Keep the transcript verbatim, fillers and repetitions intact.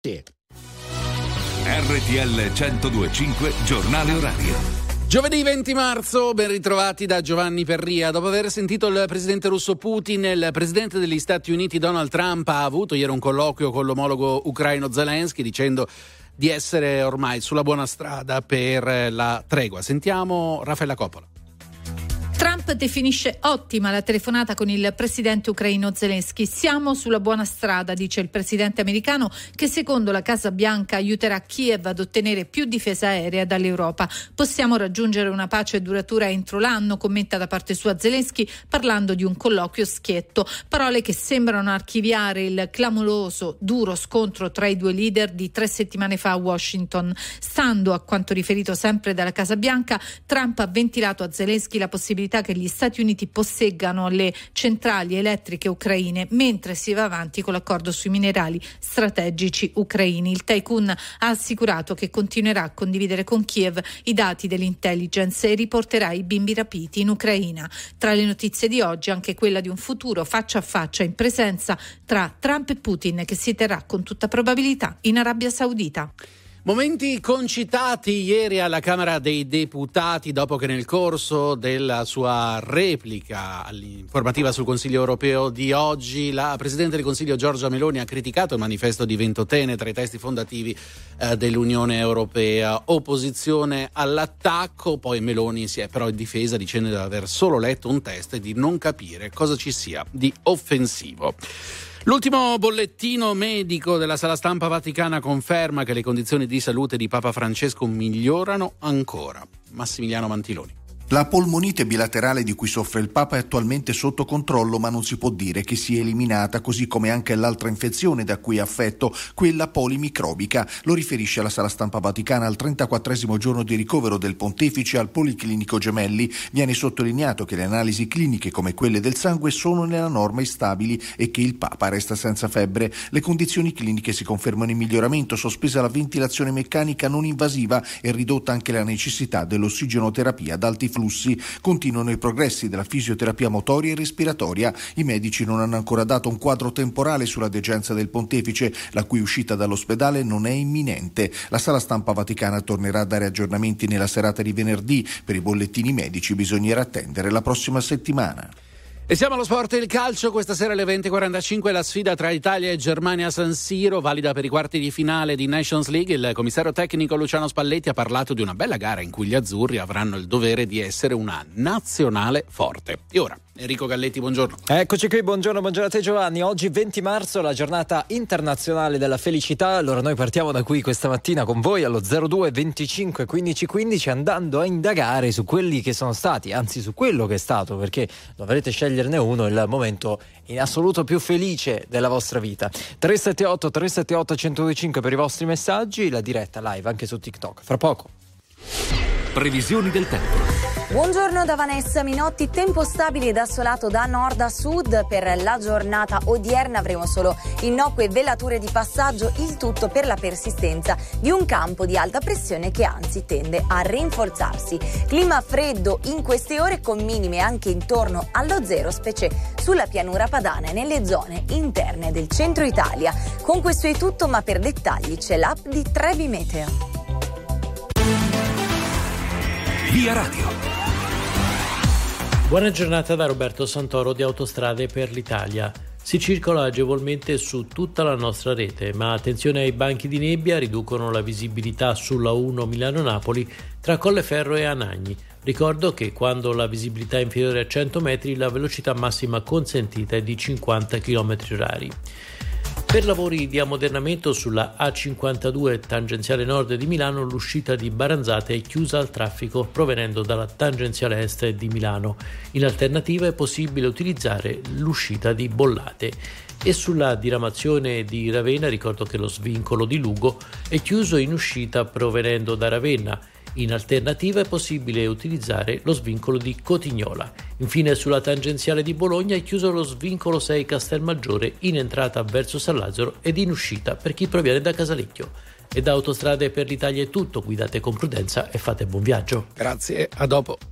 Sì. R T L centodue e cinque Giornale Orario. Giovedì venti marzo, ben ritrovati da Giovanni Perria. Dopo aver sentito il presidente russo Putin, il presidente degli Stati Uniti Donald Trump ha avuto ieri un colloquio con l'omologo ucraino Zelensky dicendo di essere ormai sulla buona strada per la tregua. Sentiamo Raffaella Coppola. Trump definisce ottima la telefonata con il presidente ucraino Zelensky. Siamo sulla buona strada, dice il presidente americano, che secondo la Casa Bianca aiuterà Kiev ad ottenere più difesa aerea dall'Europa. Possiamo raggiungere una pace duratura entro l'anno, commenta da parte sua Zelensky, parlando di un colloquio schietto. Parole che sembrano archiviare il clamoroso, duro scontro tra i due leader di tre settimane fa a Washington. Stando a quanto riferito sempre dalla Casa Bianca, Trump ha ventilato a Zelensky la possibilità che gli Stati Uniti posseggano le centrali elettriche ucraine mentre si va avanti con l'accordo sui minerali strategici ucraini. Il tycoon ha assicurato che continuerà a condividere con Kiev i dati dell'intelligence e riporterà i bimbi rapiti in Ucraina. Tra le notizie di oggi anche quella di un futuro faccia a faccia in presenza tra Trump e Putin che si terrà con tutta probabilità in Arabia Saudita. Momenti concitati ieri alla Camera dei Deputati dopo che nel corso della sua replica all'informativa sul Consiglio europeo di oggi la Presidente del Consiglio Giorgia Meloni ha criticato il manifesto di Ventotene tra i testi fondativi eh, dell'Unione Europea. Opposizione all'attacco, poi Meloni si è però difesa dicendo di aver solo letto un testo e di non capire cosa ci sia di offensivo. L'ultimo bollettino medico della Sala Stampa Vaticana conferma che le condizioni di salute di Papa Francesco migliorano ancora. Massimiliano Mantiloni. La polmonite bilaterale di cui soffre il Papa è attualmente sotto controllo, ma non si può dire che sia eliminata, così come anche l'altra infezione da cui è affetto, quella polimicrobica. Lo riferisce la Sala Stampa Vaticana al trentaquattresimo giorno di ricovero del pontefice al Policlinico Gemelli. Viene sottolineato che le analisi cliniche come quelle del sangue sono nella norma e stabili e che il Papa resta senza febbre. Le condizioni cliniche si confermano in miglioramento, sospesa la ventilazione meccanica non invasiva e ridotta anche la necessità dell'ossigenoterapia ad alti flussi. Continuano i progressi della fisioterapia motoria e respiratoria. I medici non hanno ancora dato un quadro temporale sulla degenza del pontefice, la cui uscita dall'ospedale non è imminente. La Sala Stampa Vaticana tornerà a dare aggiornamenti nella serata di venerdì. Per i bollettini medici bisognerà attendere la prossima settimana. E siamo allo sport e il calcio. Questa sera alle venti e quarantacinque la sfida tra Italia e Germania a San Siro, valida per i quarti di finale di Nations League. Il commissario tecnico Luciano Spalletti ha parlato di una bella gara in cui gli azzurri avranno il dovere di essere una nazionale forte. E ora Enrico Galletti, buongiorno. Eccoci qui, buongiorno, buongiorno a te Giovanni. Oggi venti marzo, la giornata internazionale della felicità. Allora noi partiamo da qui questa mattina con voi allo zero due venticinque quindici quindici andando a indagare su quelli che sono stati, anzi su quello che è stato, perché dovrete sceglierne uno, il momento in assoluto più felice della vostra vita. tre sette otto tre sette otto uno zero due cinque per i vostri messaggi, la diretta live anche su TikTok fra poco. Previsioni del tempo. Buongiorno da Vanessa Minotti, tempo stabile ed assolato da nord a sud per la giornata odierna. Avremo solo innocue velature di passaggio, il tutto per la persistenza di un campo di alta pressione che anzi tende a rinforzarsi. Clima freddo in queste ore con minime anche intorno allo zero, specie sulla pianura padana e nelle zone interne del centro Italia. Con questo è tutto, ma per dettagli c'è l'app di Trebi Meteo. Via Radio. Buona giornata da Roberto Santoro di Autostrade per l'Italia. Si circola agevolmente su tutta la nostra rete, ma attenzione ai banchi di nebbia, riducono la visibilità sulla uno Milano-Napoli tra Colleferro e Anagni. Ricordo che quando la visibilità è inferiore a cento metri la velocità massima consentita è di cinquanta chilometri orari. Per lavori di ammodernamento sulla A cinquantadue tangenziale nord di Milano, l'uscita di Baranzate è chiusa al traffico provenendo dalla tangenziale est di Milano. In alternativa è possibile utilizzare l'uscita di Bollate. E sulla diramazione di Ravenna ricordo che lo svincolo di Lugo è chiuso in uscita provenendo da Ravenna. In alternativa è possibile utilizzare lo svincolo di Cotignola. Infine sulla tangenziale di Bologna è chiuso lo svincolo sei Castelmaggiore in entrata verso San Lazzaro ed in uscita per chi proviene da Casalecchio. E da Autostrade per l'Italia è tutto, guidate con prudenza e fate buon viaggio. Grazie, a dopo.